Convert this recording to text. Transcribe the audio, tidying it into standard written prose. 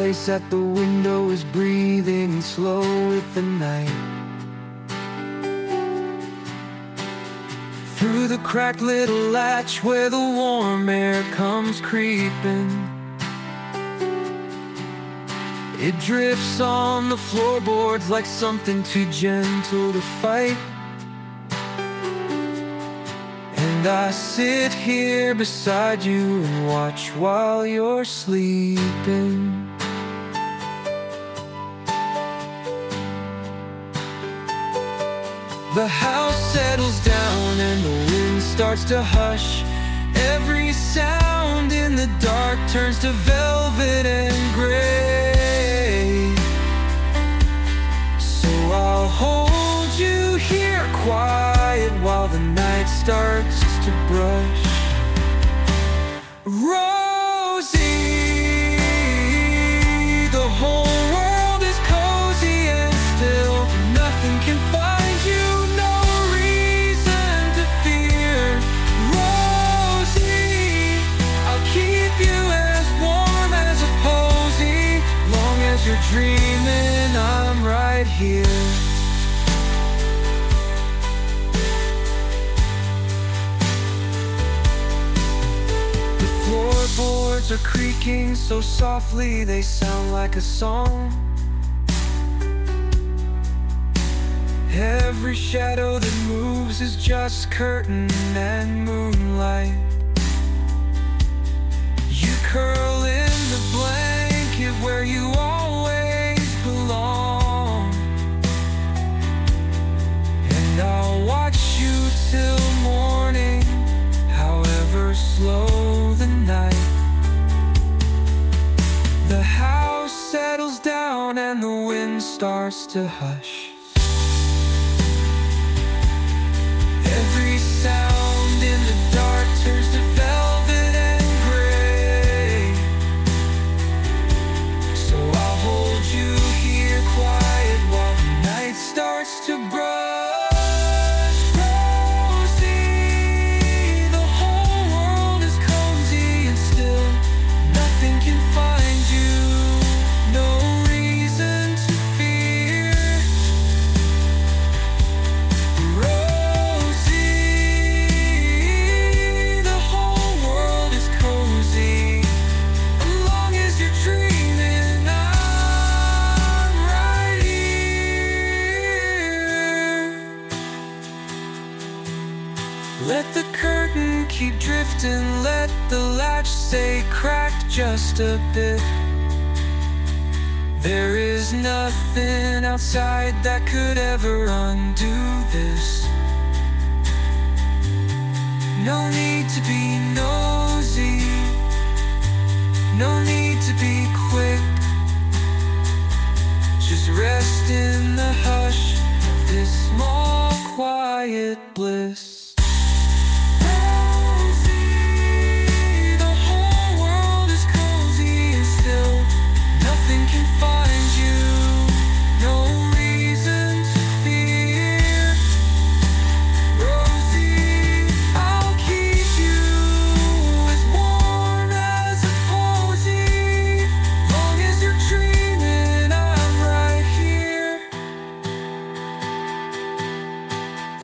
place at the window is breathing slow with the night. Through the cracked little latch where the warm air comes creeping, it drifts on the floorboards like something too gentle to fight. And I sit here beside you and watch while you're sleeping. The house settles down and the wind starts to hush. Every sound in the dark turns to velvet and gray. So I'll hold you here quiet while the night starts to brush. Rosie, the whole world is cozy and still. Nothing can find you, no reason to fear. Rosie, I'll keep you as warm as a posy. Long as you're dreaming, I'm right here. Floorboards are creaking so softly they sound like a song. Every shadow that moves is just curtain and moonlight. You curl in the blanket where you always belong, and I'll watch you till morning, however slow the night. The house settles down and the wind starts to hush. Every sound in the dark turns to velvet and gray. So I'll hold you here quiet while the night starts to brush. Let the curtain keep drifting, let the latch stay cracked just a bit. There is nothing outside that could ever undo this. No need to be nosy, no need to be quick. Just rest in the hush of this small quiet bliss.